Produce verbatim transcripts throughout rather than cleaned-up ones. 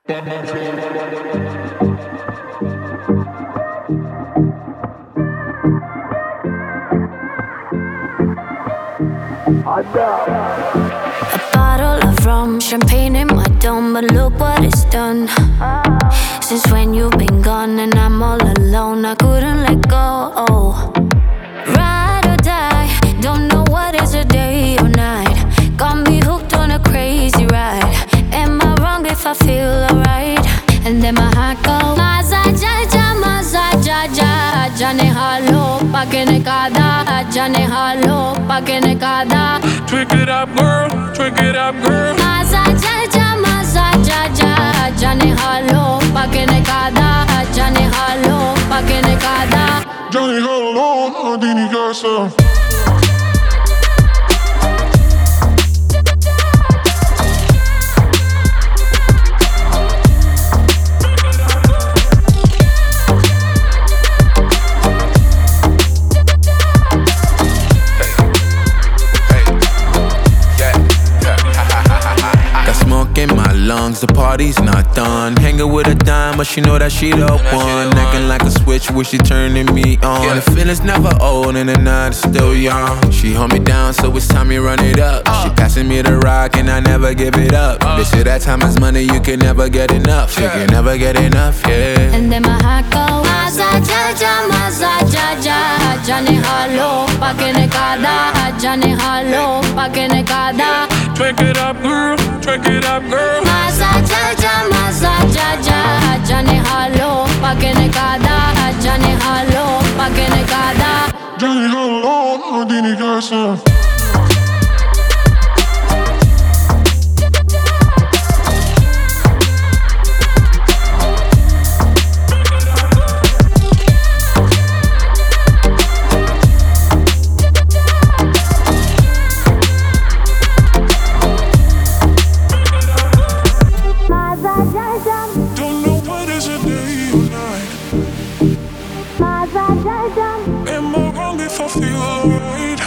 bottle of rum, champagne in my dome, but look what it's done. Since when you've been gone and I'm all alone, I couldn't let go. Ride or die, don't know what is a day or night. Got me hooked on a crazy ride. Am I wrong if I feel alright? And then my heart goes Maza jaja, maza jaja. Jane halo, pakene kada. Jane halo, pakene kada. Twig it up, girl, twig it up, girl. Maza jaja, maza jaja. Jane halo, pakene kada. Jane halo, pakene kada. Jane halo, adini casa. In my lungs, the party's not done. Hanging with a dime, but she know that she the one. Acting like a switch, wish she turning me on. The feeling's never old and the night is still young. She hold me down, so it's time me run it up. She passing me the rock and I never give it up. They say that time is money, you can never get enough. You can never get enough, yeah. And then my heart goes Maza jaja, maza jaja. Jane halo, pakene kada. Jane halo, pakene kada. Twig it up, girl, twig it up, girl. Maza jaja, maza jaja. Jane halo, pakene kada. Jane halo, pakene kada. Jane halo, adini casa. Don't know what is a day or night. Am I wrong if I feel alright?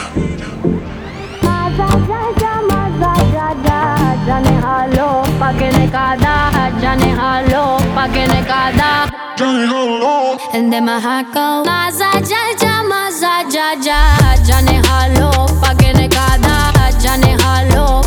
Jane halo, pakene kada. Jane halo, pakene kada. Jane halo. And then my heart goes Maza jaja, maza jaja. Jane halo, pakene kada. Jane halo,